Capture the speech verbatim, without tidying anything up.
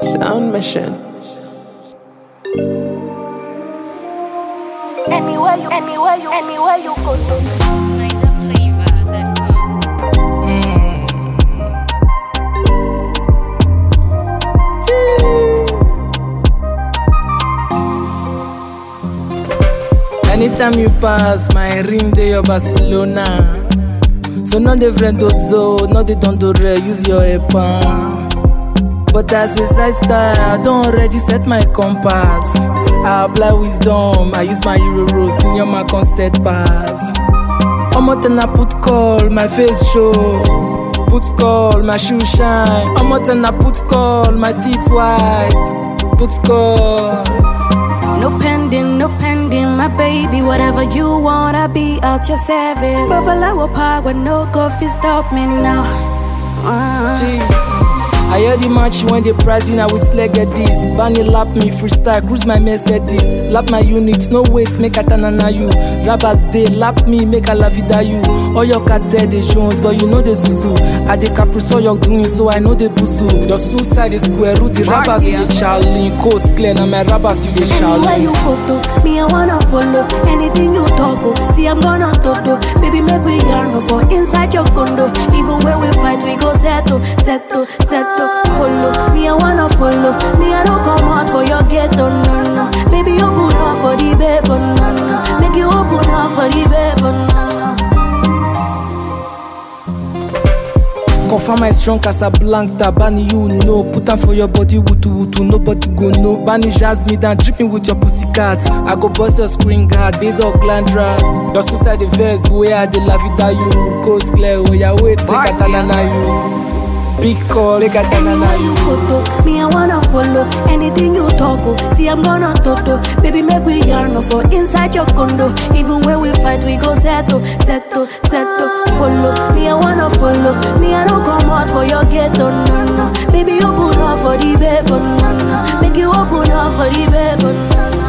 Sound Mission. Anywhere you, anywhere you, anywhere you go to. Niger flavor that Anytime you pass, my ring dey your Barcelona. So no dey friend ozo, no dey don do re, use your epan. But as a side star, I don already set my compass. I apply wisdom, I use my euro, senior my concert pass. Omo ten I put call, my face show. Put call, my shoe shine. Omo ten I put call, my teeth white. Put call. No pending, no pending, my baby. Whatever you want, I'll be at your service. Bubble I will power, no coffee, stop me now. Uh. Gee. I hear the match when they prize you now with leg at this. Bunny lap me freestyle, cruise my Mercedes. Lap my unit, no wait, make a tanana you. Rappers they lap me, make a la vida you. All your cats say they Jones, but you know the Zuzu. I the Capri so you're doing so I know the busu. Your suicide is square root, the rappers you the Charlie. Coast clear, now my rappers you the Charlie. Anywhere you go to, me I wanna follow. Anything you talk, oh, see I'm gonna toto. Baby make we yarn no for inside your condo. Even when we fight, we go settle, settle, settle. Follow me, I wanna follow. Me, I don't come out for your ghetto, no, no. Baby, open up for the babe, no, no. Make you open up for the babe, no, no. Confirm my strong Casablanca, Bani you know. Put on for your body, wutu wutu, nobody go know. Bani jazz me down, dripping with your pussycat. I go bust your screen guard, base or glandras. Your suicide the verse, where the la vida you. Coast clear, oh yeah, wait, make a talana you. Big call, make a tanana you go to, me I wanna follow. Anything you talk, oh, see I'm gonna toto. Baby make we yarn no for inside your condo. Even when we fight, we go settle, settle, settle. Follow me, I wanna follow. Me I don't come out for your ghetto, no, no. Baby open up for the babe, no, no. Make you open up for the babe, no, no.